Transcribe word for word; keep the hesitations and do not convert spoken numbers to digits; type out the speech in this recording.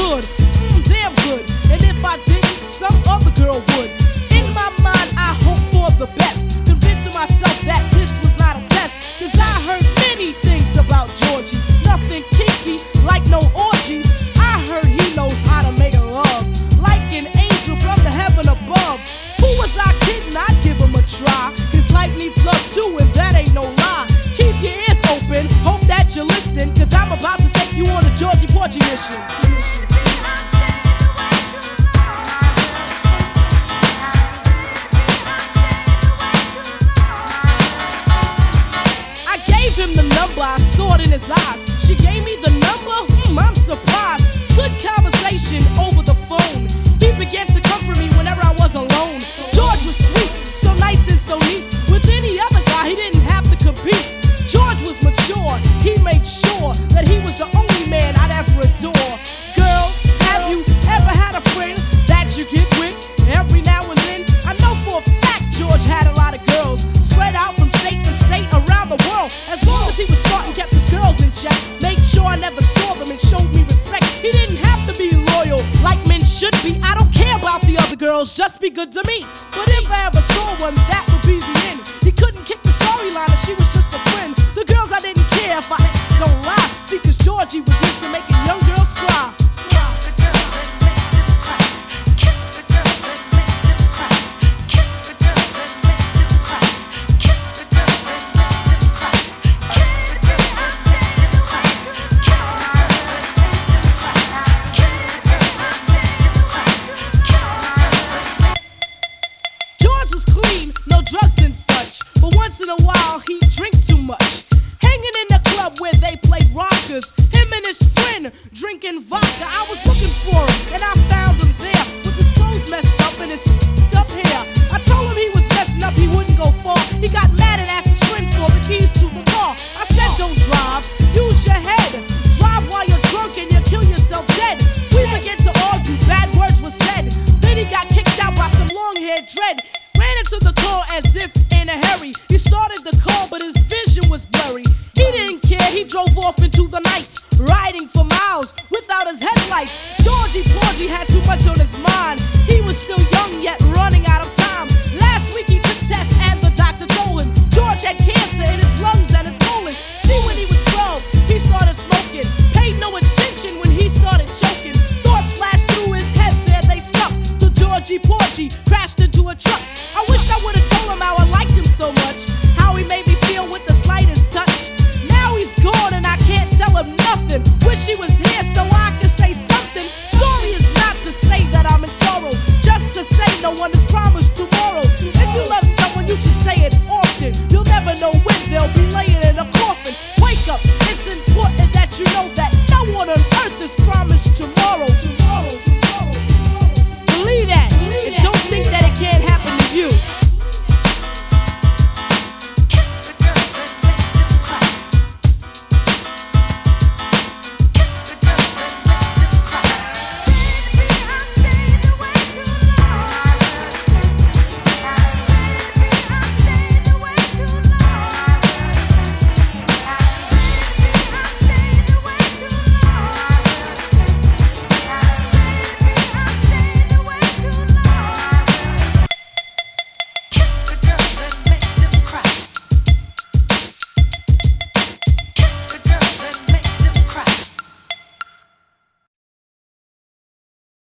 good, mm, damn good. And if I didn't, some other girl would. In my mind, I hope for the best, convincing myself that this was not a test. Cause I heard many things about Georgie, nothing kinky, like no orgies. I heard he knows how to make love, like an angel from the heaven above. Who was I kidding? I'd give him a try, cause life needs love too, and that ain't no lie. Keep your ears open, hope that you're listening, cause I'm about to take you on a Georgie Porgy mission. I gave him the number, I saw it in his eyes. She gave me the number, hmm, I'm surprised. Good conversation over the phone. He began to comfort me whenever I was alone. George was sweet, so nice and so neat. With any other guy, he didn't have to compete. George was mature, he made sure that he was the only man I'd ever adore. Girls, have you ever had a friend that you get with every now and then? I know for a fact George had a lot of girls, spread out from state to state around the world. As long as he was smart and kept his girls in check, made sure I never saw them and showed me respect. He didn't have to be loyal like men should be. I don't care about the other girls, just be good to me. But if I ever saw one, that would be the end. He couldn't kick the storyline if she was just a friend. The girls I didn't care if I don't lie. See, cause Georgie was into making young girls cry. George was clean, no drugs and such, but once in a while he'd drink too much. Hanging in the club where they play rockers, him and his friend drinking vodka. I was looking for him and I found him there, with his clothes messed up and his f***ed up hair. I told him he was messing up, he wouldn't go far. He got mad and asked his friends for the keys to the car. I said don't drive, use your head. Drive while you're drunk and you'll kill yourself dead. We began to argue, bad words were said. Then he got kicked out by some long-haired dread. Ran into the car as if in a hurry. He started the car, but his vision was blurry. He didn't care, he drove off into the night, riding for miles without his headlights. Georgie Porgy had too much on his mind. He was still young, yet running out of time. Last week he took tests and the doctor told him George had cancer in his lungs and his colon. See, when he was twelve, he started smoking. Paid no attention when he started choking. Thoughts flashed through his head, there they stuck to Georgie Porgy.